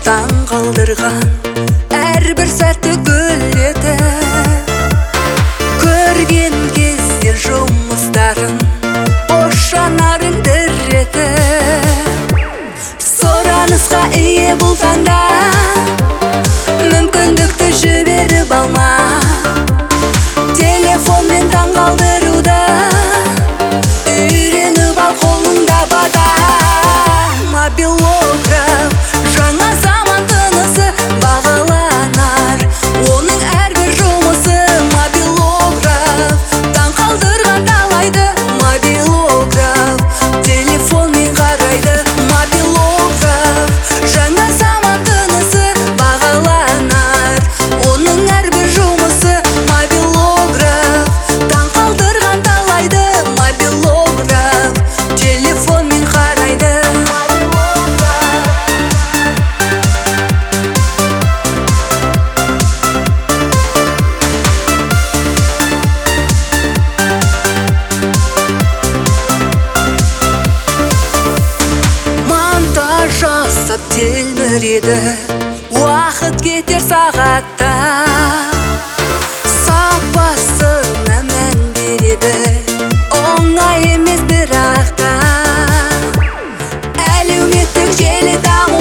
таң қалдырған әрбір сәтті гүлдетіп, көрген кезде жұмыстарын бош жанарын дірретіп, сұранысқа ие бұл таңда мүмкіндікті жіберіп алма, телефонмен таң қалдыруды үйреніп ал, қолыңда бата. Мобилограф жаңа заман тынысы бағаланар, оның әрбір жұмысы. Мобилограф таң қалдырған талайды, мобилограф телефонмен қарайды. Мобилограф жаңа заман тынысы бағаланар, оның әрбір жұмысы. Мобилограф таң қалдырған талайды, мобилограф телефонмен қарайды. Монтаж жасап телміреді, уақыт кетер сағатта, сапасына мән береді, оңай емес бірақ та. Әлеуметтік желі даму